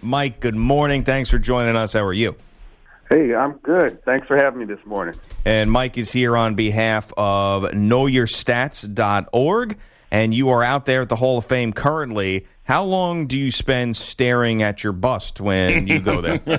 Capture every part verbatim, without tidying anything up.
Mike, good morning. Thanks for joining us. How are you? Hey, I'm good. Thanks for having me this morning. And Mike is here on behalf of know your stats dot org, and you are out there at the Hall of Fame currently. How long do you spend staring at your bust when you go there?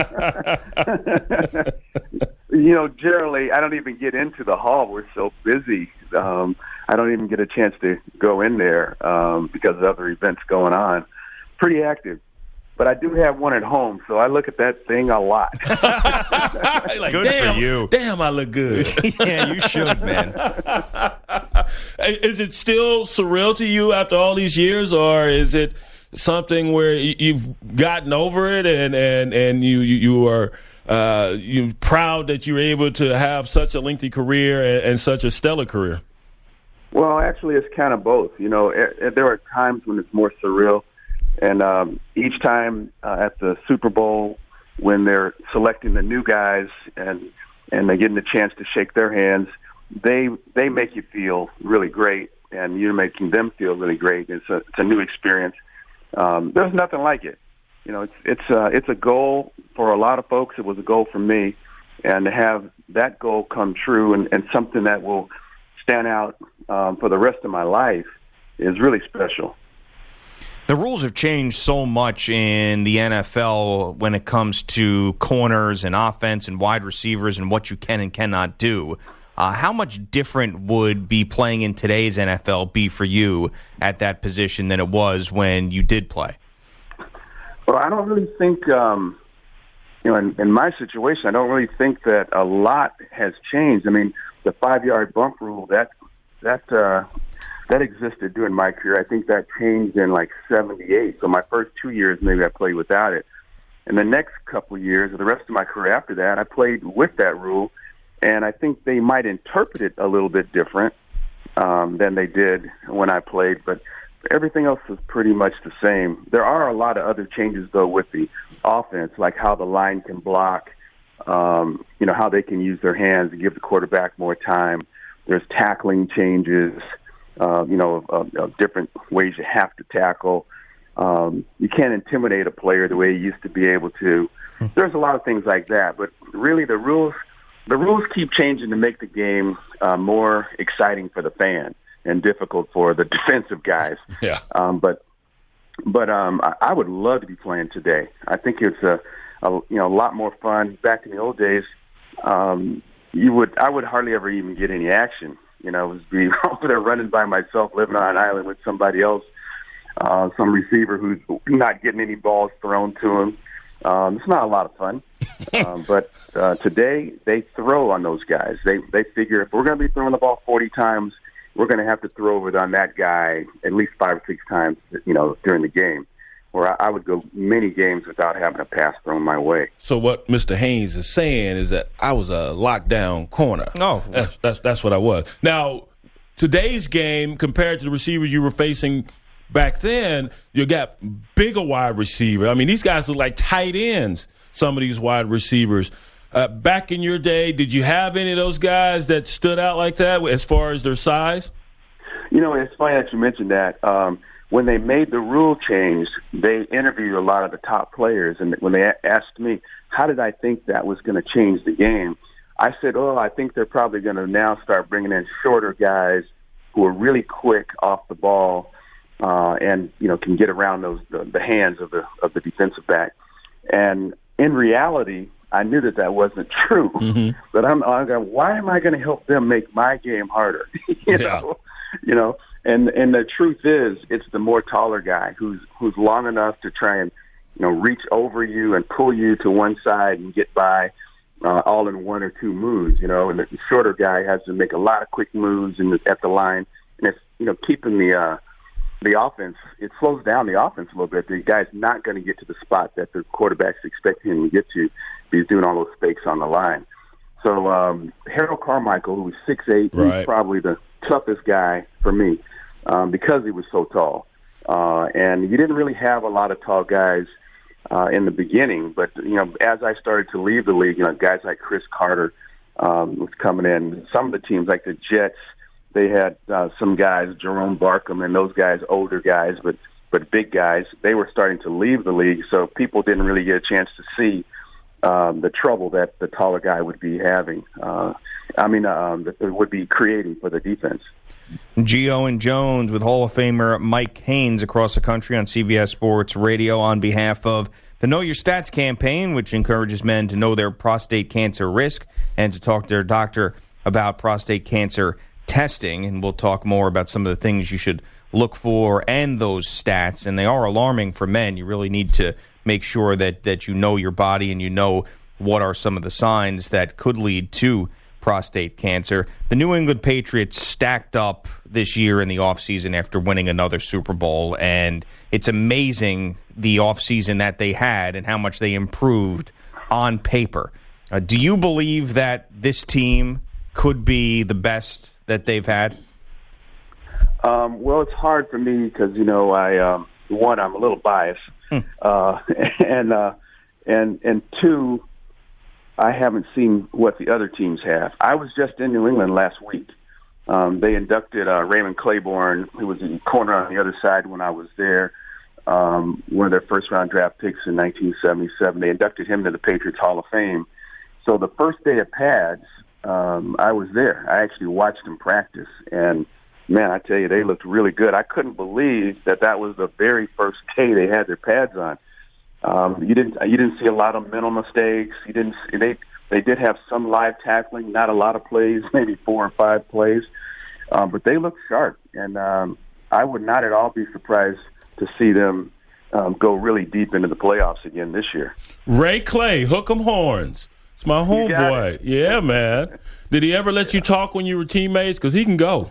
You know, generally, I don't even get into the hall. We're so busy. Um, I don't even get a chance to go in there um, because of other events going on. Pretty active. But I do have one at home, so I look at that thing a lot. like, good damn, for you. Damn, I look good. Yeah, you should, man. Is it still surreal to you after all these years, or is it something where you've gotten over it and, and, and you, you, you are uh, you proud that you're able to have such a lengthy career and, and such a stellar career? Well, actually, it's kind of both. You know, it, it, there are times when it's more surreal. And um, each time uh, at the Super Bowl, when they're selecting the new guys and and they're getting the chance to shake their hands, they they make you feel really great, and you're making them feel really great. It's a it's a new experience. Um, there's nothing like it. You know, it's it's uh, it's a goal for a lot of folks. It was a goal for me, and to have that goal come true and, and something that will stand out um, for the rest of my life is really special. The rules have changed so much in the N F L when it comes to corners and offense and wide receivers and what you can and cannot do. Uh, how much different would be playing in today's N F L be for you at that position than it was when you did play? Well, I don't really think, um, you know, in, in my situation, I don't really think that a lot has changed. I mean, the five-yard bump rule, that that uh, that existed during my career. I think that changed in like seventy-eight. So my first two years, maybe I played without it. And the next couple of years, or the rest of my career after that, I played with that rule. And I think they might interpret it a little bit different um, than they did when I played. But everything else is pretty much the same. There are a lot of other changes, though, with the offense, like how the line can block, um, you know, how they can use their hands to give the quarterback more time. There's tackling changes. Uh, you know, of, of different ways you have to tackle. Um, you can't intimidate a player the way you used to be able to. There's a lot of things like that, but really the rules the rules keep changing to make the game uh, more exciting for the fan and difficult for the defensive guys. Yeah. Um, but but um, I, I would love to be playing today. I think it's a, a you know a lot more fun. Back in the old days, um, you would I would hardly ever even get any action. You know, it was be over there running by myself, living on an island with somebody else, uh, some receiver who's not getting any balls thrown to him. Um, it's not a lot of fun. um, but uh, today, they throw on those guys. They they figure if we're going to be throwing the ball forty times, we're going to have to throw it on that guy at least five or six times, you know, during the game. Where I, I would go many games without having a pass thrown my way. So what Mister Haynes is saying is that I was a lockdown corner. No, that's, that's that's what I was. Now, today's game compared to the receivers you were facing back then, you got bigger wide receiver. I mean, these guys look like tight ends. Some of these wide receivers. Uh, back in your day, did you have any of those guys that stood out like that as far as their size? You know, it's funny that you mentioned that. Um, When they made the rule change, they interviewed a lot of the top players, and when they asked me, how did I think that was going to change the game, I said, oh, I think they're probably going to now start bringing in shorter guys who are really quick off the ball uh, and, you know, can get around those the, the hands of the of the defensive back. And in reality, I knew that that wasn't true. Mm-hmm. But I'm, I'm going, why am I going to help them make my game harder? you yeah. know, you know. And and the truth is, it's the more taller guy who's who's long enough to try and, you know, reach over you and pull you to one side and get by uh, all in one or two moves, you know. And the shorter guy has to make a lot of quick moves in the, at the line, and it's, you know, keeping the uh, the offense. It slows down the offense a little bit. The guy's not going to get to the spot that the quarterback's expecting him to get to. He's doing all those fakes on the line. So um, Harold Carmichael, who was six eight, right. He's probably the toughest guy for me. Um, because he was so tall. Uh, and you didn't really have a lot of tall guys uh, in the beginning. But, you know, as I started to leave the league, you know, guys like Chris Carter um, was coming in. Some of the teams, like the Jets, they had uh, some guys, Jerome Barkham and those guys, older guys. But but big guys. They were starting to leave the league, so people didn't really get a chance to see um, the trouble that the taller guy would be having. Uh, I mean, um, that it would be creating for the defense. Gio and Jones with Hall of Famer Mike Haynes across the country on C B S Sports Radio on behalf of the Know Your Stats campaign, which encourages men to know their prostate cancer risk and to talk to their doctor about prostate cancer testing. And we'll talk more about some of the things you should look for and those stats. And they are alarming for men. You really need to make sure that, that you know your body and you know what are some of the signs that could lead to prostate cancer. The New England Patriots stacked up this year in the offseason after winning another Super Bowl, and it's amazing the offseason that they had and how much they improved on paper. Uh, do you believe that this team could be the best that they've had? Um, well, it's hard for me because, you know, I um, one, I'm a little biased, hmm. uh, and uh, and and two, I haven't seen what the other teams have. I was just in New England last week. Um, they inducted uh, Raymond Claiborne, who was the corner on the other side when I was there, um, one of their first-round draft picks in nineteen seventy-seven. They inducted him to the Patriots Hall of Fame. So the first day of pads, um, I was there. I actually watched them practice, and, man, I tell you, they looked really good. I couldn't believe that that was the very first day they had their pads on. Um, you didn't you didn't see a lot of mental mistakes. You didn't they they did have some live tackling, not a lot of plays, maybe four or five plays, um, but they looked sharp. And um, I would not at all be surprised to see them um, go really deep into the playoffs again this year. Ray Clay, hook 'em horns. It's my homeboy. Yeah, man. Did he ever let you talk when you were teammates? Because he can go.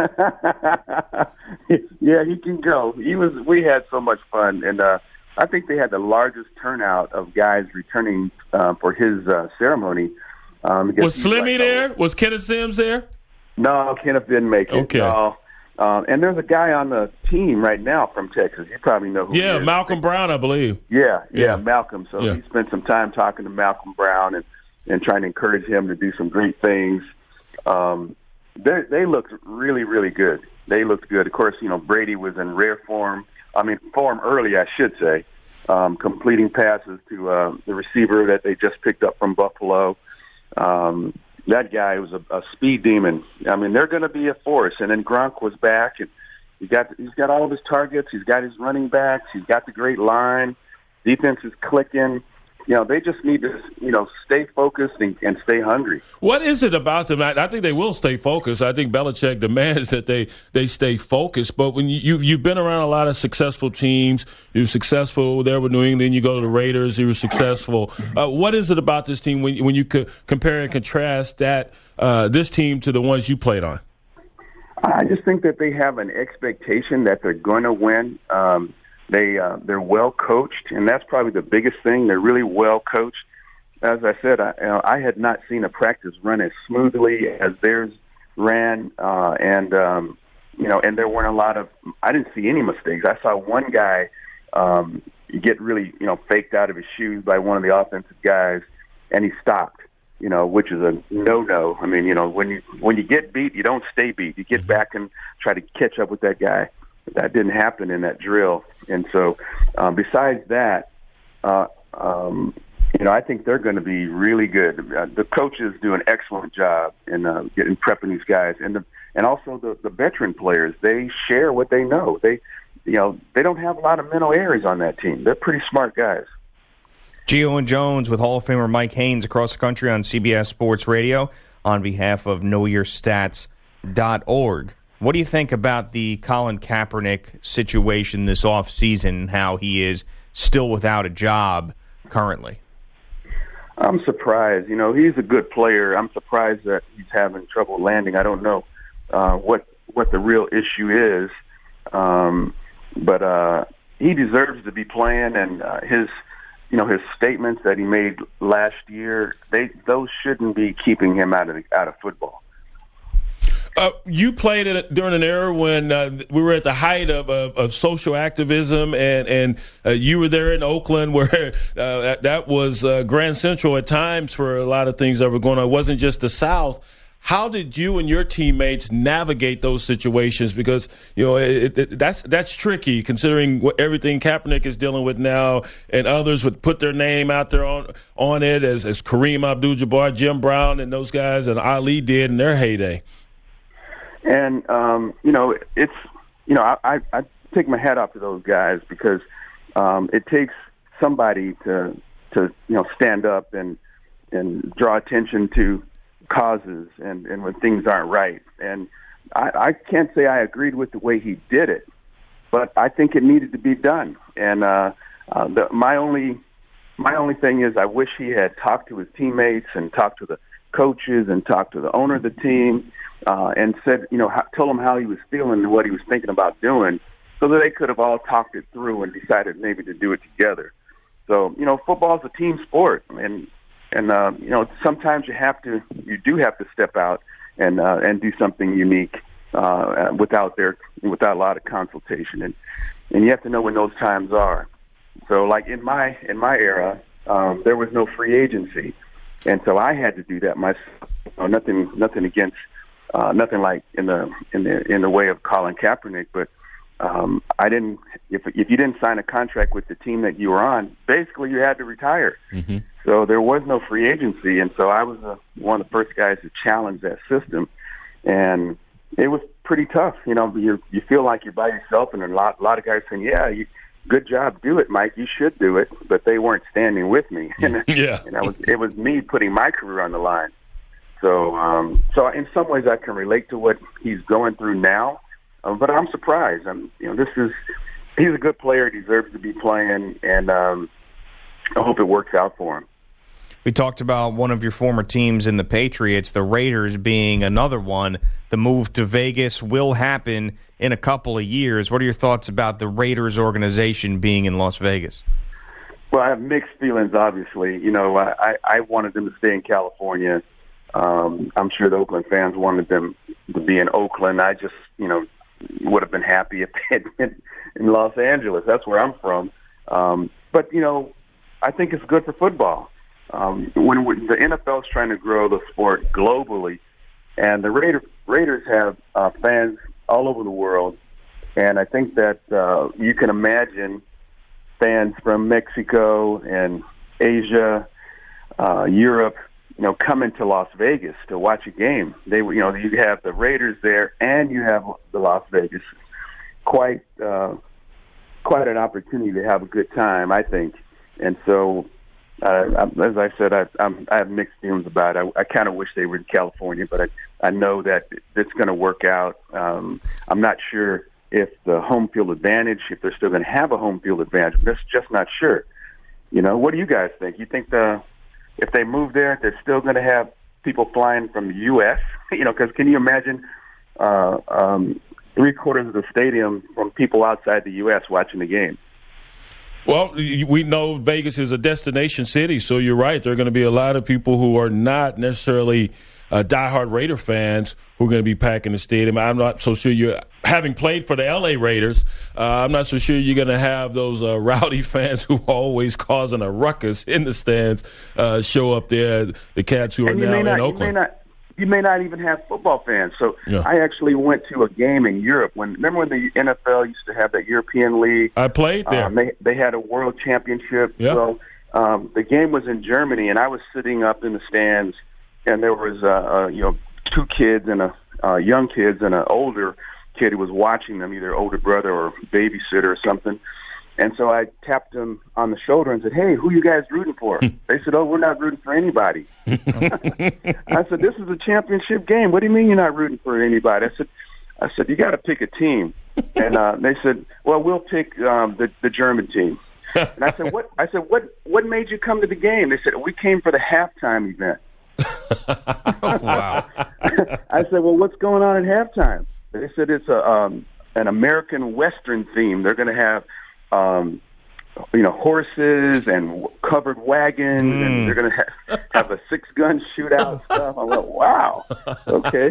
Yeah, he can go. He was. We had so much fun, and uh, I think they had the largest turnout of guys returning uh, for his uh, ceremony. Um, was Slimmy like, there? Was Kenneth Sims there? No, Kenneth didn't make it. Okay. No. Um, and there's a guy on the team right now from Texas. You probably know who yeah, he is. Malcolm Brown, I believe. Yeah, yeah, yeah. Malcolm. So yeah. he spent some time talking to Malcolm Brown and, and trying to encourage him to do some great things. Um, they, they looked really, really good. They looked good. Of course, you know, Brady was in rare form. I mean, form early, I should say, um, completing passes to uh, the receiver that they just picked up from Buffalo. Um, that guy was a, a speed demon. I mean, they're going to be a force. And then Gronk was back, and he got he's got all of his targets. He's got his running backs. He's got the great line. Defense is clicking. You know, they just need to, you know, stay focused and, and stay hungry. What is it about them? I, I think they will stay focused. I think Belichick demands that they, they stay focused. But when you, you, you've been around a lot of successful teams, you were successful there with New England, you go to the Raiders, you were successful. Uh, what is it about this team when, when you could compare and contrast that uh, this team to the ones you played on? I just think that they have an expectation that they're going to win. Um They uh, they're well coached, and that's probably the biggest thing. They're really well coached. As I said, I, you know, I had not seen a practice run as smoothly as theirs ran, uh, and um, you know, and there weren't a lot of. I didn't see any mistakes. I saw one guy um, get really, you know, faked out of his shoes by one of the offensive guys, and he stopped. You know, which is a no-no. I mean, you know, when you when you get beat, you don't stay beat. You get back and try to catch up with that guy. That didn't happen in that drill. And so um, besides that, uh, um, you know, I think they're going to be really good. Uh, the coaches do an excellent job in uh, getting prepping these guys. And the, and also the, the veteran players, they share what they know. They, you know, they don't have a lot of mental errors on that team. They're pretty smart guys. Gio and Jones with Hall of Famer Mike Haynes across the country on C B S Sports Radio on behalf of know your stats dot org. What do you think about the Colin Kaepernick situation this offseason, how he is still without a job currently? I'm surprised. You know, he's a good player. I'm surprised that he's having trouble landing. I don't know uh, what what the real issue is, um, but uh, he deserves to be playing. And uh, his, you know, his statements that he made last year, they those shouldn't be keeping him out of the, out of football. Uh, you played it during an era when uh, we were at the height of, of, of social activism, and and uh, you were there in Oakland, where uh, that, that was uh, Grand Central at times for a lot of things that were going on. It wasn't just the South. How did you and your teammates navigate those situations? Because, you know, it, it, that's that's tricky considering what everything Kaepernick is dealing with now, and others would put their name out there on on it as, as Kareem Abdul-Jabbar, Jim Brown, and those guys, and Ali did in their heyday. And, um, you know, it's, you know, I, I, I take my hat off to those guys because um, it takes somebody to, to, you know, stand up and, and draw attention to causes and, and when things aren't right. And I, I can't say I agreed with the way he did it, but I think it needed to be done. And uh, uh, the, my only my only thing is I wish he had talked to his teammates and talked to the coaches and talked to the owner of the team uh, and said, you know, how, told him how he was feeling and what he was thinking about doing, so that they could have all talked it through and decided maybe to do it together. So, you know, football is a team sport, and And, uh, you know, sometimes you have to, you do have to step out and uh, and do something unique uh, without their, without a lot of consultation. And, and you have to know when those times are. So like in my, in my era, um, there was no free agency. And so I had to do that myself. Uh, nothing, nothing against, uh, nothing like in the, in the, in the way of Colin Kaepernick, but um, I didn't, if, if you didn't sign a contract with the team that you were on, basically you had to retire. Mm-hmm. So there was no free agency, and so I was uh, one of the first guys to challenge that system, and it was pretty tough. You know, you you feel like you're by yourself, and a lot a lot of guys saying, "Yeah, you, good job, do it, Mike. You should do it," but they weren't standing with me. and, yeah, and I was it was me putting my career on the line. So, um, so in some ways, I can relate to what he's going through now, uh, but I'm surprised. I'm, you know, this is he's a good player, deserves to be playing, and um, I hope it works out for him. We talked about one of your former teams in the Patriots, the Raiders being another one. The move to Vegas will happen in a couple of years. What are your thoughts about the Raiders organization being in Las Vegas? Well, I have mixed feelings, obviously. You know, I, I wanted them to stay in California. Um, I'm sure the Oakland fans wanted them to be in Oakland. I just, you know, would have been happy if they had been in Los Angeles. That's where I'm from. Um, but, you know, I think it's good for football. Um, when we, the N F L is trying to grow the sport globally, and the Raider, Raiders have uh, fans all over the world, and I think that uh, you can imagine fans from Mexico and Asia, uh, Europe, you know, coming to Las Vegas to watch a game. They, you know, you have the Raiders there, and you have the Las Vegas. Quite, uh, quite an opportunity to have a good time, I think, and so. Uh, as I said, I, I'm, I have mixed feelings about it. I, I kind of wish they were in California, but I, I know that it's going to work out. Um, I'm not sure if the home field advantage, if they're still going to have a home field advantage. I'm just, just not sure. You know, what do you guys think? You think the if they move there, they're still going to have people flying from the U S? You know, because can you imagine uh, um, three quarters of the stadium from people outside the U S watching the game? Well, we know Vegas is a destination city, so you're right. There are going to be a lot of people who are not necessarily uh, diehard Raider fans who are going to be packing the stadium. I'm not so sure you're – having played for the L A Raiders, uh, I'm not so sure you're going to have those uh, rowdy fans who are always causing a ruckus in the stands uh, show up there, the cats who are now not, in Oakland. You may, not, you may not even have football fans. So yeah. I actually went to a game in Europe. When Remember when the N F L used to have that European League? I played there. Um, they, they had a world championship. Yeah. Well, um, the game was in Germany, and I was sitting up in the stands, and there was, uh, uh, you know, two kids and a uh, young kids and an older kid who was watching them, either older brother or babysitter or something. And so I tapped them on the shoulder and said, "Hey, who you guys rooting for?" They said, "Oh, we're not rooting for anybody." I said, "This is a championship game. What do you mean you're not rooting for anybody?" I said, "I said you got to pick a team." And uh, they said, "Well, we'll pick um, the the German team." And I said, "What?" I said, "What? What made you come to the game?" They said, "We came for the halftime event." Oh, wow. I said, "Well, what's going on at halftime?" They said it's a um, an American Western theme. They're going to have. Um, you know, horses and covered wagons, mm. and they're going to have, have a six-gun shootout stuff. I went, wow, okay.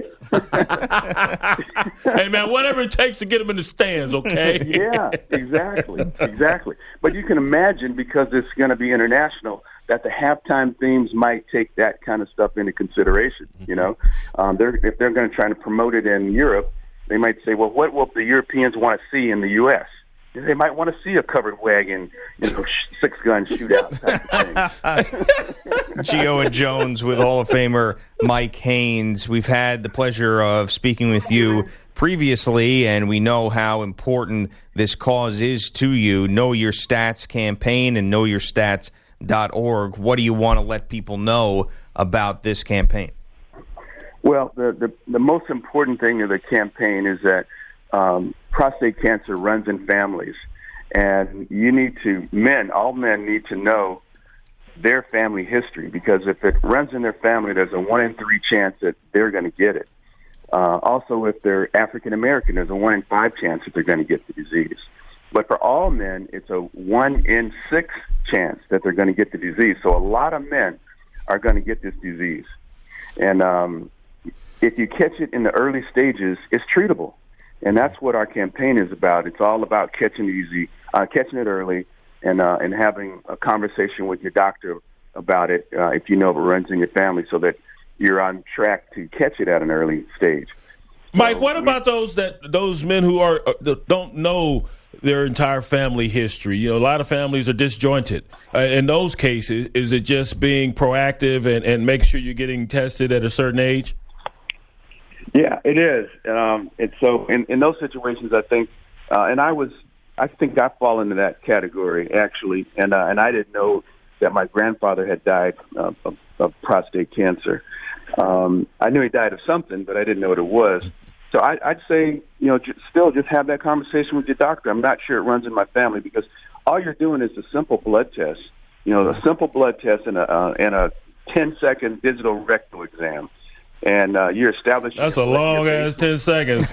Hey, man, whatever it takes to get them in the stands, okay? Yeah, exactly, exactly. But you can imagine, because it's going to be international, that the halftime themes might take that kind of stuff into consideration. You know, um, they're, if they're going to try to promote it in Europe, they might say, well, what will the Europeans want to see in the U S? They might want to see a covered wagon, you know, six gun shootout type of thing. Gio and Jones with Hall of Famer Mike Haynes. We've had the pleasure of speaking with you previously, and we know how important this cause is to you. Know Your Stats campaign and know your stats dot org. What do you want to let people know about this campaign? Well, the, the, the most important thing of the campaign is that um, prostate cancer runs in families. And you need to, men, all men need to know their family history, because if it runs in their family, there's a one in three chance that they're going to get it. Uh, also, if they're African American, there's a one in five chance that they're going to get the disease. But for all men, it's a one in six chance that they're going to get the disease. So a lot of men are going to get this disease. And um, if you catch it in the early stages, it's treatable. And that's what our campaign is about. It's all about catching it easy, uh, catching it early, and uh, and having a conversation with your doctor about it uh, if you know if it runs in your family, so that you're on track to catch it at an early stage. Mike, so, what about those that those men who are uh, don't know their entire family history? You know, a lot of families are disjointed. Uh, in those cases, is it just being proactive and, and make sure you're getting tested at a certain age? Yeah, it is. Um, and so in, in those situations, I think, uh, and I was, I think I fall into that category, actually, and uh, and I didn't know that my grandfather had died uh, of, of prostate cancer. Um, I knew he died of something, but I didn't know what it was. So I, I'd say, you know, j- still just have that conversation with your doctor. I'm not sure it runs in my family, because all you're doing is a simple blood test, you know, a simple blood test and a, uh, and a ten second digital rectal exam. And uh, you're establishing. That's a long ass ten seconds.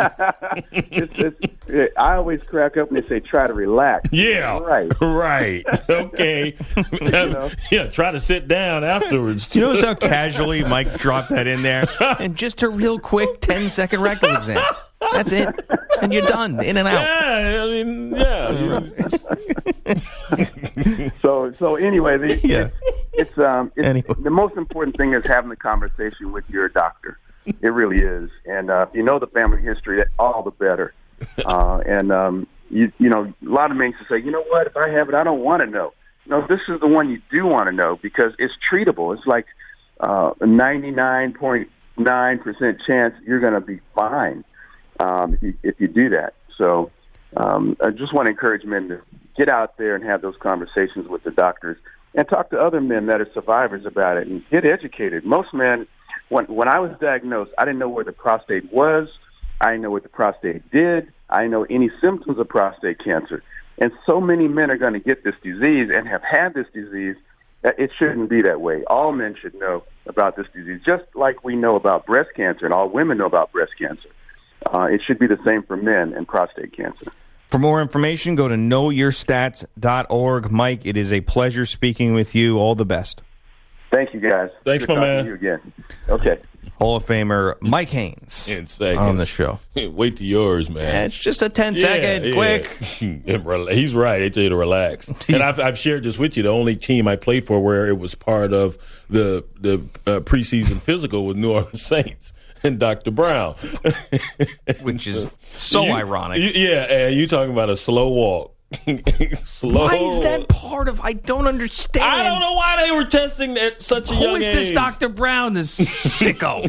it's, it's, it, I always crack up when they say try to relax. Yeah, right, right. Okay, you know? Yeah. Try to sit down afterwards. Do you notice how casually Mike dropped that in there? And just a real quick ten second rectal exam. That's it, and you're done, in and out. Yeah, I mean, yeah. so, so anyway, the, yeah. it's um, it's, anyway. the most important thing is having the conversation with your doctor. It really is, and uh, if you know the family history, all the better. Uh, and um, you, you know, a lot of men say, you know what? If I have it, I don't want to know. No, this is the one you do want to know, because it's treatable. It's like uh, a ninety-nine point nine percent chance you're going to be fine. Um, if, you, if you do that. So um, I just want to encourage men to get out there and have those conversations with the doctors, and talk to other men that are survivors about it, and get educated. Most men, when, when I was diagnosed, I didn't know where the prostate was. I didn't know what the prostate did. I didn't know any symptoms of prostate cancer. And so many men are going to get this disease and have had this disease that it shouldn't be that way. All men should know about this disease, just like we know about breast cancer and all women know about breast cancer. Uh, it should be the same for men and prostate cancer. For more information, go to know your stats dot org. Mike, it is a pleasure speaking with you. All the best. Thank you, guys. Thanks, Good my man. To you again. Okay. Hall of Famer Mike Haynes on the show. Wait to yours, man. It's just a ten second, yeah, quick. Yeah. He's right. They tell you to relax. And I've, I've shared this with you. The only team I played for where it was part of the the uh, preseason physical was New Orleans Saints and Doctor Brown, which is so you, ironic. You, yeah, and you talking about a slow walk. Slow. Why is that part of? I don't understand. I don't know why they were testing at such a Who young is age. this Doctor Brown, this sicko?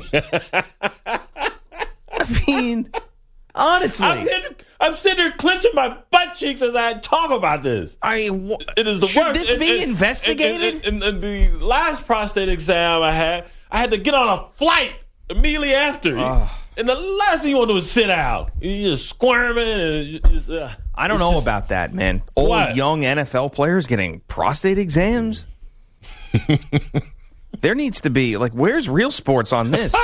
I mean, honestly, I'm sitting, I'm sitting there clenching my butt cheeks as I talk about this. I wh- it is the should worst. this be and, investigated? And, and, and, and the last prostate exam I had, I had to get on a flight immediately after. Uh, and the last thing you want to do is sit out. You're just squirming and just. Uh, I don't know just, about that, man. Old what? Young N F L players getting prostate exams. There needs to be like, where's Real Sports on this?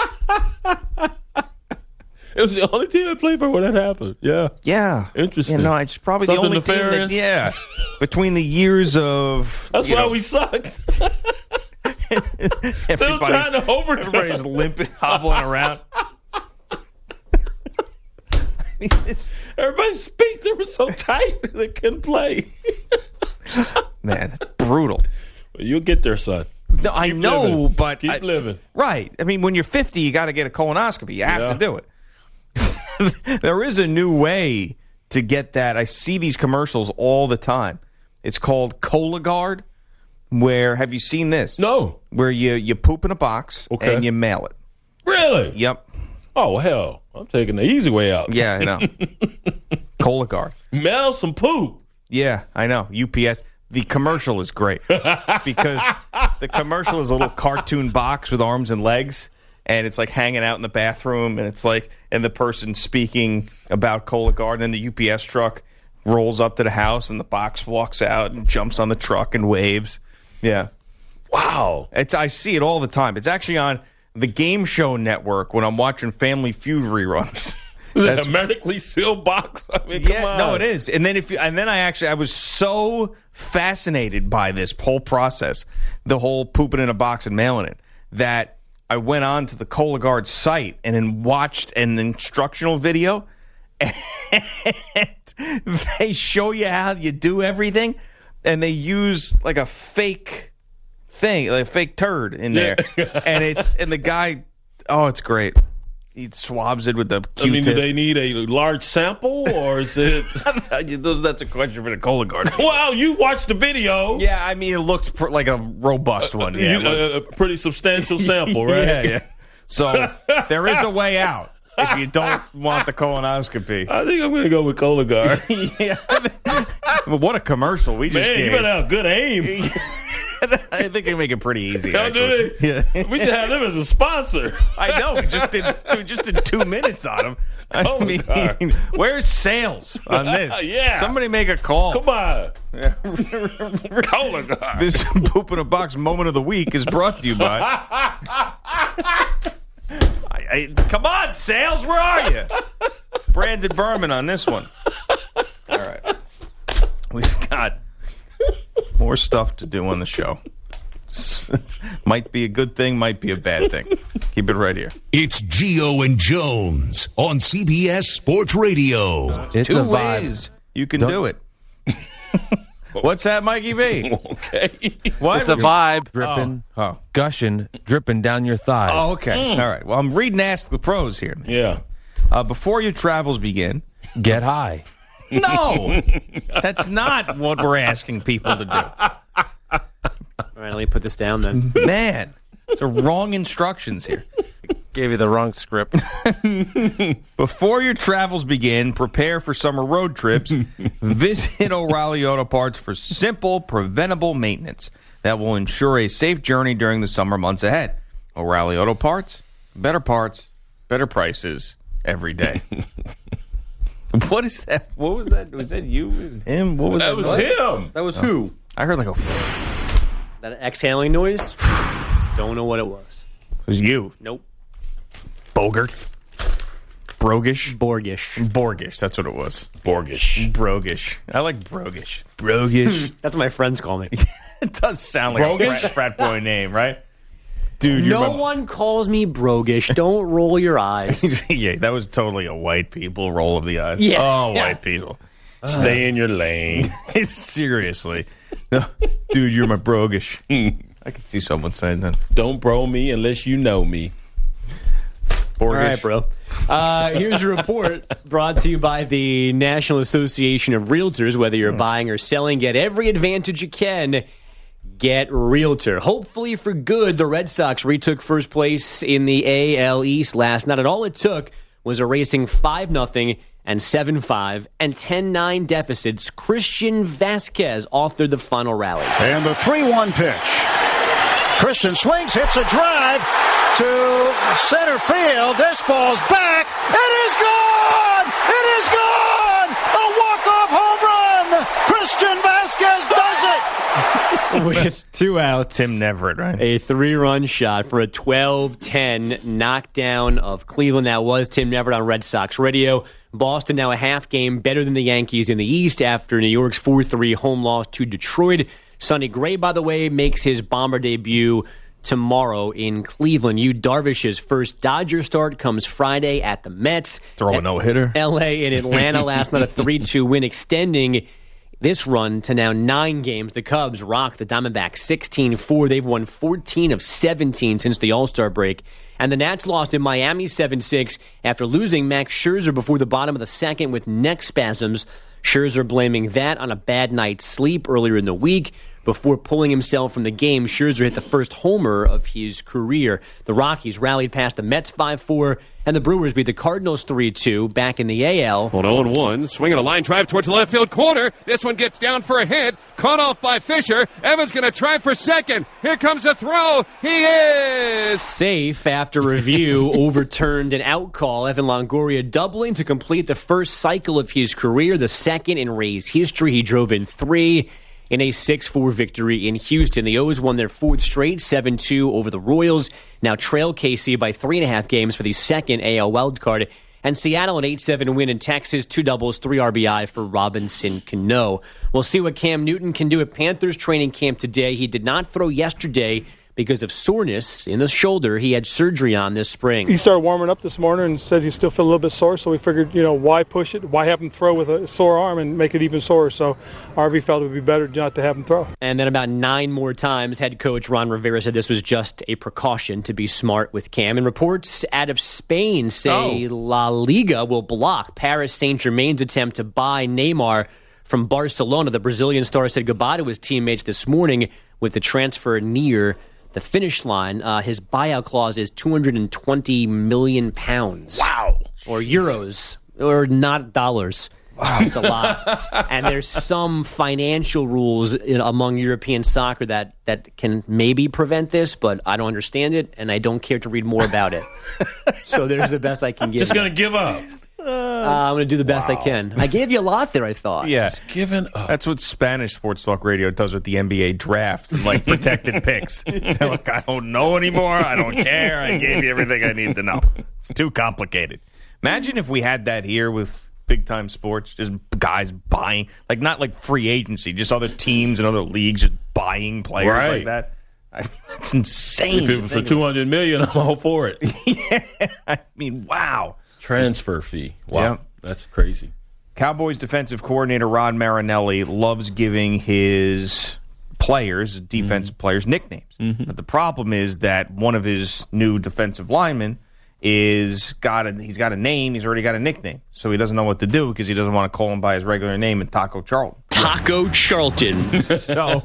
It was the only team I played for when that happened. Yeah. Yeah. Interesting. You know, it's probably Something the only nefarious. team that, yeah. Between the years of. That's why know, we sucked. everybody's trying to overcome. Everybody's limping, hobbling around. I mean, it's, Everybody's feet were so tight they couldn't play. Man, it's brutal. You'll get there, son. No, I Keep know, living. but Keep I, living. Right. I mean, when you're fifty, you got to get a colonoscopy. You have Yeah. to do it. There is a new way to get that. I see these commercials all the time. It's called Cologuard. Where have you seen this? No. Where you you poop in a box Okay. and you mail it. Really? Yep. Oh, hell. I'm taking the easy way out. Yeah, I know. Cologuard. Mail some poop. Yeah, I know. U P S. The commercial is great because the commercial is a little cartoon box with arms and legs, and it's like hanging out in the bathroom, and it's like, and the person speaking about Cologuard, and then the U P S truck rolls up to the house, and the box walks out and jumps on the truck and waves. Yeah. Wow. It's I see it all the time. It's actually on the Game Show Network when I'm watching Family Feud reruns. That's a medically sealed box. I mean, come Yeah, on. no, it is. And then if you, and then I actually I was so fascinated by this whole process, the whole pooping in a box and mailing it, that I went on to the Cologuard site and then watched an instructional video. And they show you how you do everything, and they use like a fake thing, like a fake turd in there, and it's and the guy, oh, it's great. He swabs it with the Q-tip. I mean, do they need a large sample, or is it? Those, that's a question for the Cologuard. Wow, you watched the video. Yeah, I mean, it looked pr- like a robust one. Yeah, You- a, a pretty substantial sample, right? yeah, yeah. So there is a way out if you don't want the colonoscopy. I think I'm going to go with Cologuard. Yeah. Well, what a commercial we just Man, gave. you better have good aim. I think they make it pretty easy. How do Actually. they? Yeah. We should have them as a sponsor. I know. We just did. We just did two minutes on them. I Oh, mean, God. where's sales on this? Yeah. Somebody make a call. Come on. Cologuard. This poop in a box moment of the week is brought to you by. I, I, come on, sales. Where are you? Brandon Berman on this one. All right. We've got more stuff to do on the show. Might be a good thing, might be a bad thing. Keep it right here. It's Gio and Jones on C B S Sports Radio. It's Two a vibe. ways you can Don't- do it. What's that, Mikey B? Okay. What? It's a vibe dripping, Oh. Oh. gushing, dripping down your thighs. Oh, okay. All right. Well, I'm reading Ask the Pros here. Yeah. Uh, before your travels begin. Get high. No, that's not what we're asking people to do. All right, let me put this down then. Man, it's the wrong instructions here. Gave you the wrong script. Before your travels begin, prepare for summer road trips. Visit O'Reilly Auto Parts for simple, preventable maintenance that will ensure a safe journey during the summer months ahead. O'Reilly Auto Parts, better parts, better prices every day. What is that? What was that? Was that you? Him? What was that? That was What? him. That was who? I heard like a. It That exhaling noise? Don't know what it was. was you. Nope. Bogart. Brogish. Borgish. Borgish. That's what it was. Borgish. Brogish. I like Brogish. Brogish. That's what my friends call me. It does sound like Brogish? a frat, frat boy name, right? Dude, you No remember- one calls me Brogish. Don't roll your eyes. yeah, that was totally a white people roll of the eyes. Yeah. Oh, Yeah. white people. Stay in your lane. Seriously. No, dude, you're my Brogish. I could see someone saying that. Don't bro me unless you know me. Borgish. All right, bro. Uh, here's a report brought to you by the National Association of Realtors. Whether you're buying or selling, get every advantage you can. Get Realtor. Hopefully for good, the Red Sox retook first place in the A L East last night. And all it took was a racing five nothing and seven five and ten nine deficits. Christian Vasquez authored the final rally. And the three one pitch. Christian swings, hits a drive to center field. This ball's back. It is gone! It is gone! A walk-off home run! Christian Vasquez does it! With two outs. Tim Neverett, right? A three-run shot for a twelve ten knockdown of Cleveland. That was Tim Neverett on Red Sox Radio. Boston now a half game better than the Yankees in the East after New York's four three home loss to Detroit. Sonny Gray, by the way, makes his Bomber debut tomorrow in Cleveland. Yu Darvish's first Dodger start comes Friday at the Mets. Throw a no-hitter. L A and Atlanta last night, a three two win, extending this run to now nine games. The Cubs rock the Diamondbacks sixteen four. They've won fourteen of seventeen since the All-Star break. And the Nats lost in Miami seven six after losing Max Scherzer before the bottom of the second with neck spasms. Scherzer blaming that on a bad night's sleep earlier in the week. Before pulling himself from the game, Scherzer hit the first homer of his career. The Rockies rallied past the Mets five four, and the Brewers beat the Cardinals three two back in the A L. On oh and one, swinging a line drive towards the left field corner. This one gets down for a hit. Caught off by Fisher. Evans going to try for second. Here comes a throw. He is safe after review overturned an out call. Evan Longoria doubling to complete the first cycle of his career, the second in Rays history. He drove in three in a six four victory in Houston. The O's won their fourth straight, seven two over the Royals. Now trail K C by three and a half games for the second A L wildcard. And Seattle an eight seven win in Texas, two doubles, three R B I for Robinson Cano. We'll see what Cam Newton can do at Panthers training camp today. He did not throw yesterday because of soreness in the shoulder he had surgery on this spring. He started warming up this morning and said he still felt a little bit sore, so we figured, you know, why push it? Why have him throw with a sore arm and make it even sore? So R V felt it would be better not to have him throw. And then about nine more times, head coach Ron Rivera said this was just a precaution to be smart with Cam. And reports out of Spain say oh. La Liga will block Paris Saint-Germain's attempt to buy Neymar from Barcelona. The Brazilian star said goodbye to his teammates this morning with the transfer near the finish line. Uh, his buyout clause is two hundred twenty million pounds. Wow. Or euros. Or not dollars. Wow. It's a lot. And there's some financial rules in, among European soccer that, that can maybe prevent this, but I don't understand it, and I don't care to read more about it. So there's the best I can give. Just going to give up. Uh, I'm going to do the best wow. I can. I gave you a lot there, I thought. Yeah. Just giving up. That's what Spanish Sports Talk Radio does with the N B A draft, like protected picks. They're like, I don't know anymore. I don't care. I gave you everything I need to know. It's too complicated. Imagine if we had that here with big-time sports, just guys buying, like not like free agency, just other teams and other leagues just buying players right. like that. I mean, that's insane. If it was for two hundred million dollars, I'm all for it. Yeah. I mean, wow. Transfer fee. Wow. Yeah. That's crazy. Cowboys defensive coordinator Rod Marinelli loves giving his players, defensive mm-hmm. players, nicknames. Mm-hmm. But the problem is that one of his new defensive linemen is got a, he's got a name, he's already got a nickname. So he doesn't know what to do because he doesn't want to call him by his regular name and Taco Charlton. Taco Charlton. So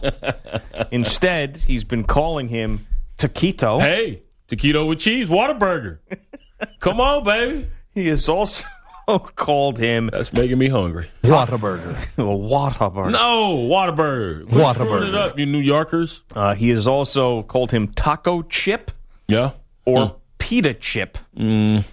instead, he's been calling him Taquito. Hey, taquito with cheese, Whataburger. Come on, baby. He has also called him... That's making me hungry. Whataburger. Whataburger. No, Whataburger. Whataburger. It up, you New Yorkers. Uh, he has also called him Taco Chip. Yeah. Or mm. Pita Chip. Mm.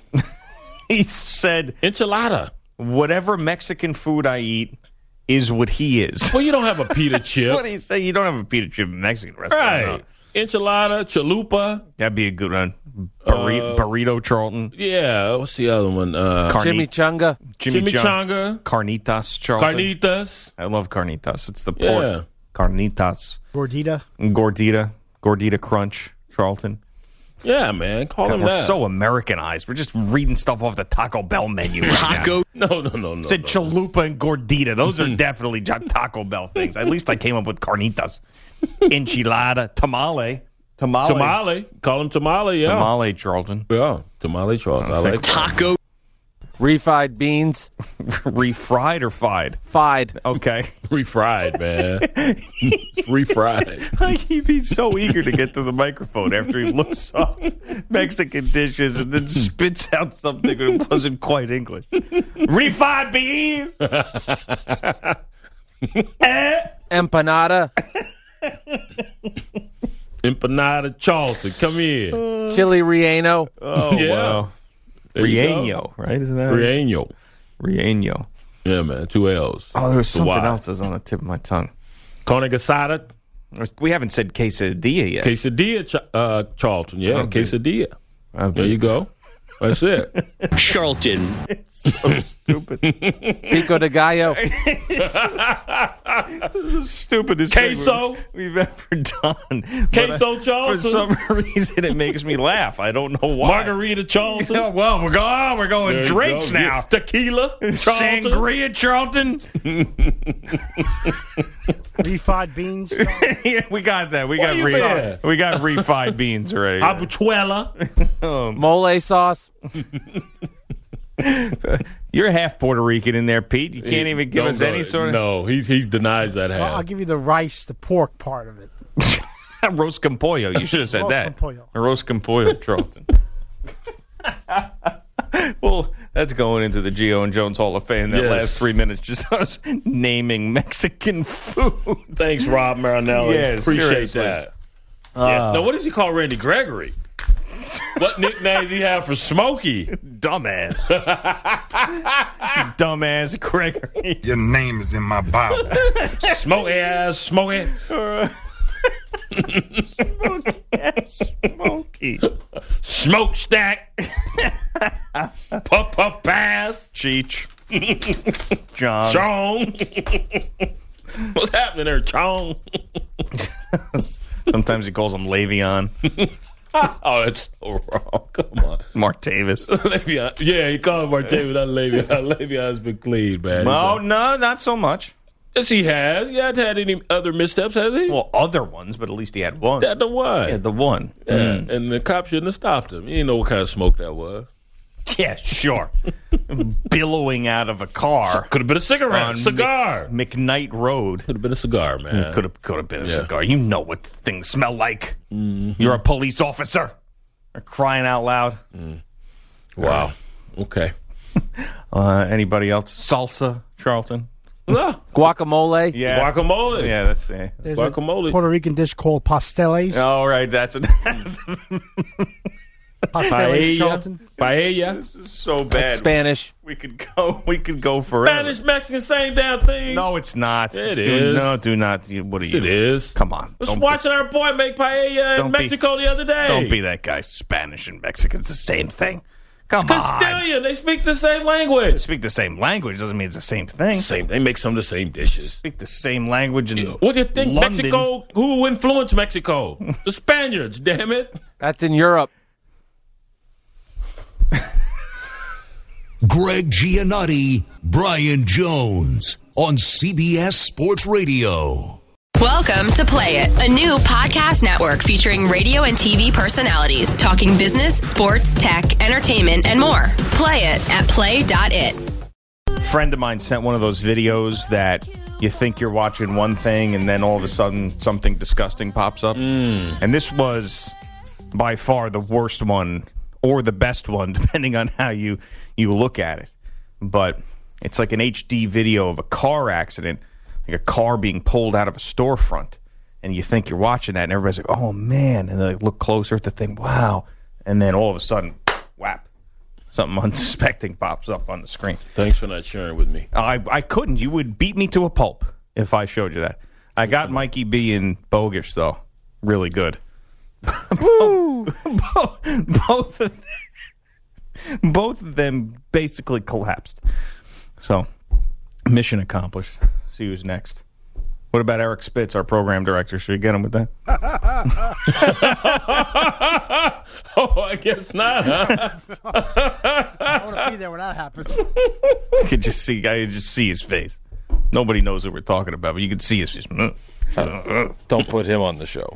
He said... Enchilada. Whatever Mexican food I eat is what he is. Well, you don't have a pita chip. That's what he say. You don't have a pita chip in Mexican restaurant. Right. No. Enchilada, chalupa. That'd be a good one. Burrito, uh, burrito Charlton. Yeah, what's the other one? Uh, Carni- Chimichanga. Chimichanga. Carnitas Charlton. Carnitas. I love carnitas. It's the pork. Yeah. Carnitas. Gordita. Gordita. Gordita Crunch Charlton. Yeah, man. Call God, him we're that. so Americanized. We're just reading stuff off the Taco Bell menu. Right Taco. Now. No, no, no, no. Said no. chalupa and gordita. Those are definitely Taco Bell things. At least I came up with carnitas. Enchilada. Tamale. Tamale. Tamale. Call him tamale, yeah. Tamale Charlton. Yeah, tamale Charlton. I Sounds like like Taco. Refried beans. Refried or fried? Fried. Okay. Refried, man. Refried. He'd be so eager to get to the microphone after he looks up Mexican dishes and then spits out something that wasn't quite English. Refried bean. Empanada. Empanada Charlton. Come here. Uh, Chili relleno. Oh, yeah. wow. Relleno, right? Isn't that Relleno. Relleno. Yeah, man. Two L's. Oh, there was It's a something Y. else that's on the tip of my tongue. Carne asada. We haven't said quesadilla yet. Quesadilla Ch- uh, Charlton. Yeah, Okay. quesadilla. Okay. There you go. That's it. Charlton. It's so stupid. Pico de Gallo. The stupidest Queso. thing we've, we've ever done. Queso But, uh, Charlton. For some reason, it makes me laugh. I don't know why. Margarita Charlton. Yeah, well, we're going. We're going There you drinks go. now. Tequila Charlton. Sangria Charlton. Refried beans. Yeah, we got that. We What got do you re- mean? we got refried beans already. Habuchuela. Mole sauce. You're half Puerto Rican in there, Pete. You can't even give Don't us go- any sort of No, he he denies that Well, I'll half. give you the rice, the pork part of it. roast con pollo. You should have said Roast that. con pollo. A roast con pollo, Charlton. Well, that's going into the Gio and Jones Hall of Fame. That Yes. last three minutes, just us naming Mexican food. Thanks, Rob Marinelli. Yeah, Appreciate seriously. that. yeah. Now, what does he call Randy Gregory? What nicknames he have for Smokey? Dumbass. Dumbass Gregory. Your name is in my Bible. Smoky ass, Smokey. Smoky ass Smokey. Smokestack. Puff Puff Pass. Cheech. John. Chong. What's happening there, Chong? Sometimes he calls him Le'Veon. Oh, it's so wrong. Come on. Martavis. Le'Veon. Yeah, he called Martavis, not Le'Veon. Le'Veon's been clean, man. Oh, no, not so much. Yes, he has. He hasn't had any other missteps, has he? Well, other ones, but at least he had one. That the one. Yeah, the one. Yeah, Mm. and the cop shouldn't have stopped him. He didn't know what kind of smoke that was. Yeah, sure. Billowing out of a car. Could have been a cigarette, on cigar. Mc- McKnight Road. Could have been a cigar, man. Could have could have been a Yeah. cigar. You know what things smell like. Mm-hmm. You're a police officer. You're crying out loud. Wow. Okay. Uh, anybody else? Salsa, Charlton? No. Guacamole. Yeah. Guacamole. Yeah, that's it. There's Guacamole. a Puerto Rican dish called pasteles. All right, that's it. Pasteles, Paella. Charlton. Paella. This is so bad. Spanish. We could go. We could go forever. Spanish, Mexican, same damn thing. No, it's not. It do, is. No, do not. you- What are Yes, you? it is. Come on. I was Don't watching our boy make paella Don't in be- Mexico the other day. Be, don't be that guy. Spanish and Mexican. It's the same thing. Come on. Castilian. They speak the same language. Speak the same language doesn't mean it's the same thing. Same. They make some of the same dishes. Speak the same language in What do you think? London. Mexico? Who influenced Mexico? The Spaniards. Damn it. That's in Europe. Greg Giannotti, Brian Jones on C B S Sports Radio. Welcome to Play It, a new podcast network featuring radio and T V personalities talking business, sports, tech, entertainment, and more. Play it at play dot it. A friend of mine sent one of those videos that you think you're watching one thing and then all of a sudden something disgusting pops up. Mm. And this was by far the worst one or the best one, depending on how you, you look at it. But it's like an H D video of a car accident, like a car being pulled out of a storefront. And you think you're watching that, and everybody's like, oh, man. And they look closer at the thing, wow. And then all of a sudden, whap, something unsuspecting pops up on the screen. Thanks for not sharing with me. I, I couldn't. You would beat me to a pulp if I showed you that. I got Mikey B in Bogish, though. Really good. both, both, of them, both of them basically collapsed. So, mission accomplished. See who's next. What about Eric Spitz, our program director? Should we get him with that? Oh, I guess not, huh? I want to be there when that happens. You could just see, I could just see his face. Nobody knows who we're talking about, but you could see his face. Don't put him on the show.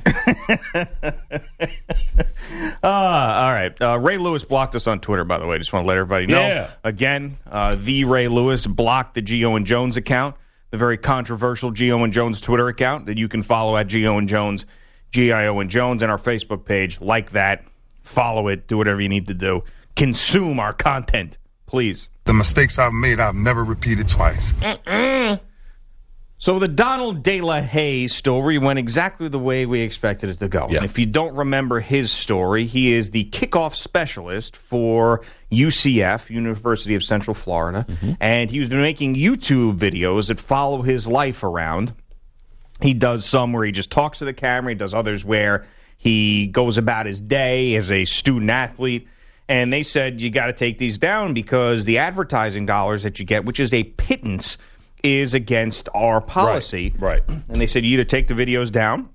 Ah, all right. Uh, Ray Lewis blocked us on Twitter, by the way. Just want to let everybody know. Yeah. Again, uh, the Ray Lewis blocked the Gio and Jones account, the very controversial Gio and Jones Twitter account that you can follow at Gio and Jones, G I O and Jones, and our Facebook page. Like that. Follow it. Do whatever you need to do. Consume our content, please. The mistakes I've made, I've never repeated twice. Mm-mm. So the Donald De La Haye story went exactly the way we expected it to go. Yeah. And if you don't remember his story, he is the kickoff specialist for U C F, University of Central Florida, Mm-hmm. and he's been making YouTube videos that follow his life around. He does some where he just talks to the camera. He does others where he goes about his day as a student athlete. And they said you got to take these down because the advertising dollars that you get, which is a pittance, is against our policy. Right. right. And they said you either take the videos down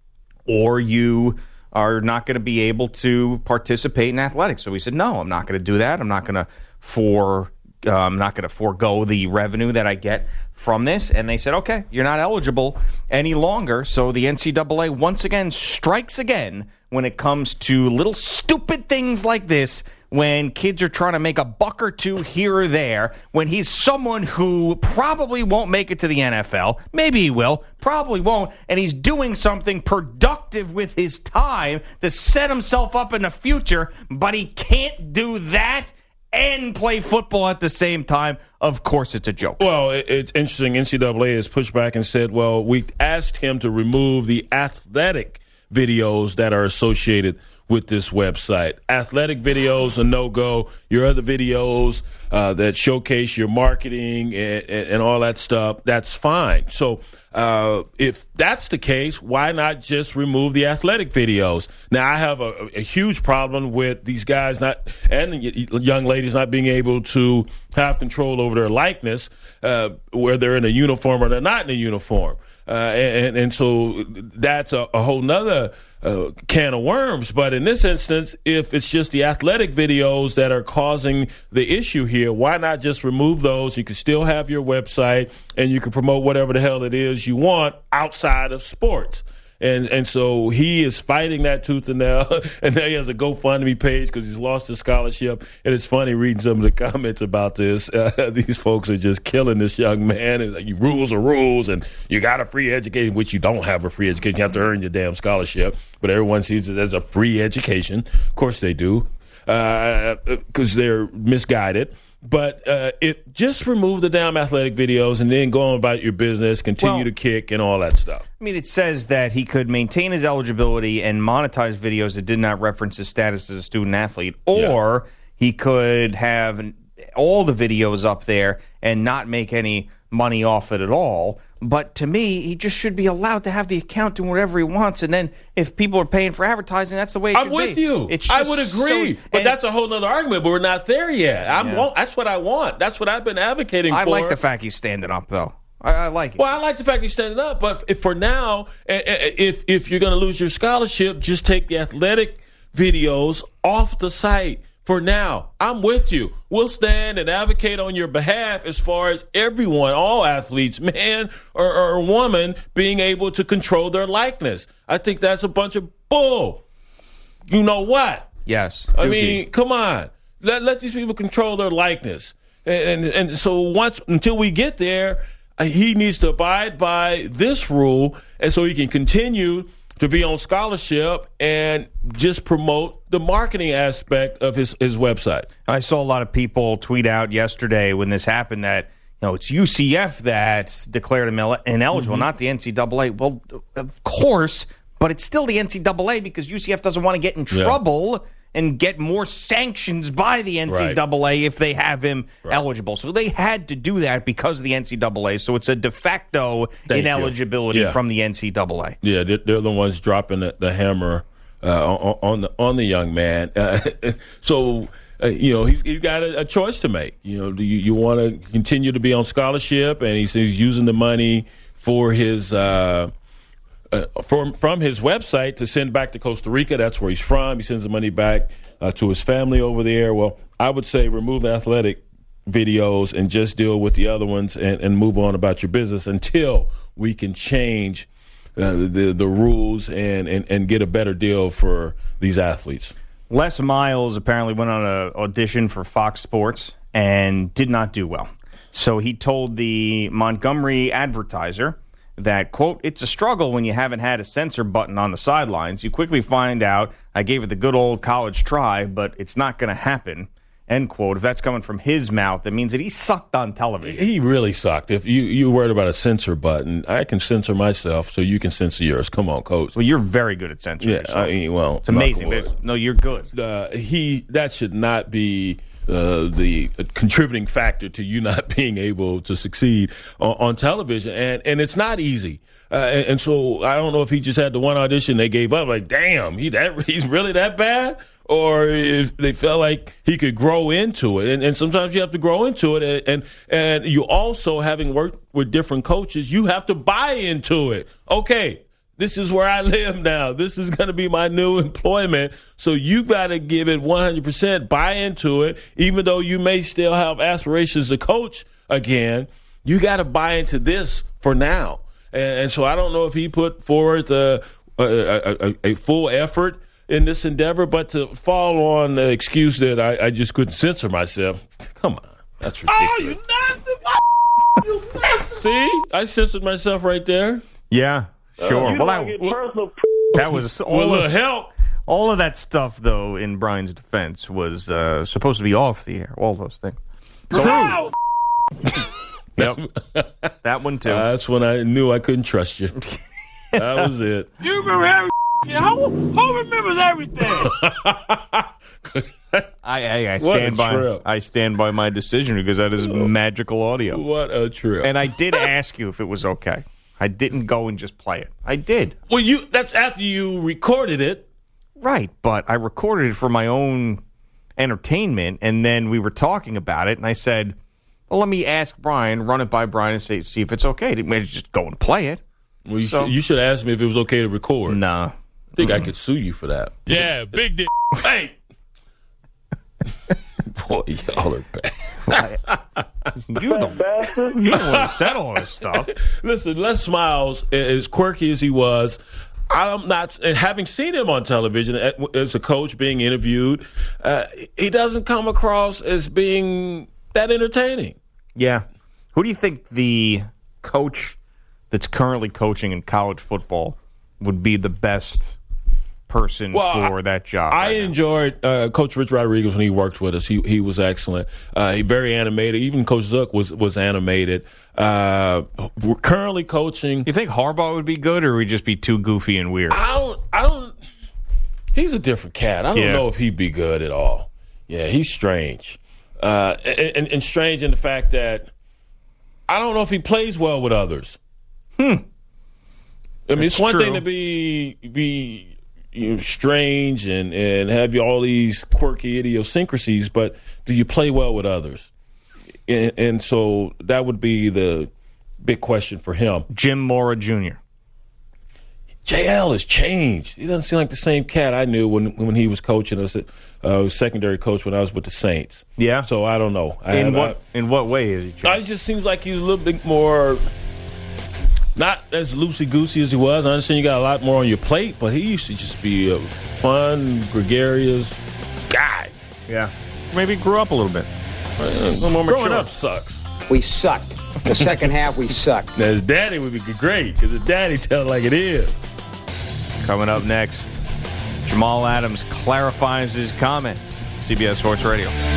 or you are not going to be able to participate in athletics. So we said, no, I'm not going to do that. I'm not going to for uh, I'm not going to forego the revenue that I get from this. And they said, okay, you're not eligible any longer. So the N C double A once again strikes again when it comes to little stupid things like this, when kids are trying to make a buck or two here or there, when he's someone who probably won't make it to the N F L. Maybe he will, probably won't, and he's doing something productive with his time to set himself up in the future, but he can't do that and play football at the same time. Of course, it's a joke. Well, it, it's interesting. N C double A has pushed back and said, well, we asked him to remove the athletic videos that are associated with this website. Athletic videos, a no-go. Your other videos uh, that showcase your marketing and, and, and all that stuff, that's fine. So uh, if that's the case, why not just remove the athletic videos? Now, I have a, a huge problem with these guys not and the young ladies not being able to have control over their likeness, uh, where they're in a uniform or they're not in a uniform. Uh, and, and so that's a, a whole nother uh, can of worms. But in this instance, if it's just the athletic videos that are causing the issue here, why not just remove those? You can still have your website and you can promote whatever the hell it is you want outside of sports. And and so he is fighting that tooth and nail. And now he has a GoFundMe page because he's lost his scholarship. And it's funny reading some of the comments about this. Uh, these folks are just killing this young man. And like, rules are rules, and you got a free education, which you don't have a free education. You have to earn your damn scholarship. But everyone sees it as a free education. Of course they do, because uh, they're misguided. But uh, it just remove the damn athletic videos and then go on about your business, continue well, to kick and all that stuff. I mean, it says that he could maintain his eligibility and monetize videos that did not reference his status as a student athlete, or yeah. he could have all the videos up there and not make any money off it at all. But to me, he just should be allowed to have the account doing whatever he wants. And then if people are paying for advertising, that's the way it I'm should with be. you. It's I would agree. So, but that's a whole other argument, but we're not there yet. I'm Yeah. want, that's what I want. That's what I've been advocating I for. like the fact he's standing up, though. I, I like it. Well, I like the fact he's standing up. But if for now, if, if you're going to lose your scholarship, just take the athletic videos off the site. For now, I'm with you. We'll stand and advocate on your behalf as far as everyone, all athletes, man or, or woman, being able to control their likeness. I think that's a bunch of bull. You know what? Yes. I Dookie. mean, come on. Let let these people control their likeness. And, and, and so once until we get there, uh, he needs to abide by this rule, and so he can continue to be on scholarship and just promote the marketing aspect of his, his website. I saw a lot of people tweet out yesterday when this happened that, you know, it's U C F that's declared him ineligible, mm-hmm. not the N C double A. Well, of course, but it's still the N C double A because U C F doesn't want to get in trouble yeah. and get more sanctions by the N C double A right. if they have him right. eligible. So they had to do that because of the N C double A. So it's a de facto Thank ineligibility yeah. from the N C double A. Yeah, they're, they're the ones dropping the, the hammer uh, on, on the on the young man. Uh, so uh, you know he's he's got a, a choice to make. You know, do you, you want to continue to be on scholarship, and he's, he's using the money for his. Uh, Uh, from from his website to send back to Costa Rica. That's where he's from. He sends the money back uh, to his family over there. Well, I would say remove the athletic videos and just deal with the other ones and, and move on about your business until we can change uh, the the rules and, and, and get a better deal for these athletes. Les Miles apparently went on an audition for Fox Sports and did not do well. So he told the Montgomery Advertiser that, quote, it's a struggle when you haven't had a censor button on the sidelines. You quickly find out I gave it the good old college try, but it's not going to happen, end quote. If that's coming from his mouth, that means that he sucked on television. He really sucked. If you, you worried about a censor button, I can censor myself so you can censor yours. Come on, Coach. Well, you're very good at censoring yeah, yourself. I mean, well, it's amazing. It's, no, you're good. Uh, he That should not be... Uh, the contributing factor to you not being able to succeed on, on television. And and it's not easy. Uh, and, and so I don't know if he just had the one audition they gave up. Like, damn, he that he's really that bad? or if they felt like he could grow into it. And, and sometimes you have to grow into it. And, and, and you also, having worked with different coaches, you have to buy into it. Okay, this is where I live now. This is going to be my new employment. So you got to give it one hundred percent, buy into it, even though you may still have aspirations to coach again. You got to buy into this for now. And, and so I don't know if he put forward a, a, a, a full effort in this endeavor, but to fall on the excuse that I, I just couldn't censor myself, come on, that's ridiculous. Oh, you nasty! You nasty! See, I censored myself right there. Yeah. Sure. Uh, well, that, personal. that was all Well, of, help. all of that stuff, though, in Brian's defense, was uh, supposed to be off the air. All those things. So, True. Yep. That one, too. Uh, that's when I knew I couldn't trust you. That was it. You remember everything. Who, who remembers everything? I, I, I What a stand by trip. I stand by my decision because that is magical audio. What a trip. And I did ask you if it was okay. I didn't go and just play it. I did. Well, you that's after you recorded it. Right, but I recorded it for my own entertainment, and then we were talking about it, and I said, well, let me ask Brian, run it by Brian, and say, see if it's okay. Didn't we just go and play it? Well, you, So- should, you should ask me if it was okay to record. Nah. I think I could sue you for that. Yeah, big dick. Hey. Boy, y'all are bad. You the bastard. You don't want to said all this stuff. Listen, Les Miles, as quirky as he was, I'm not, and having seen him on television as a coach being interviewed, uh, he doesn't come across as being that entertaining. Yeah. Who do you think the coach that's currently coaching in college football would be the best person Well, for I- that job? I right now? enjoyed uh, Coach Rich Rodriguez when he worked with us. He he was excellent. Uh, he very animated. Even Coach Zook was was animated. Uh, we're currently coaching. You think Harbaugh would be good, or would he just be too goofy and weird? I don't. I don't. He's a different cat. I don't Yeah. know if he'd be good at all. Yeah, he's strange, uh, and, and, and strange in the fact that I don't know if he plays well with others. Hmm. I mean, That's it's one true. thing to be be you know, strange and and have all these quirky idiosyncrasies, but do you play well with others? And, and so that would be the big question for him. Jim Mora Junior J L has changed. He doesn't seem like the same cat I knew when when he was coaching us, uh, secondary coach when I was with the Saints. Yeah. So I don't know. I, In I, what in what way is he changed? I, it just seems like he's a little bit more, not as loosey goosey as he was. I understand you got a lot more on your plate, but he used to just be a fun, gregarious guy. Yeah. Maybe grew up a little bit. Uh, a little more Growing mature. up Sucks. We sucked. The second half, we sucked. Now his daddy would be great because his daddy tell it like it is. Coming up next, Jamal Adams clarifies his comments. C B S Sports Radio.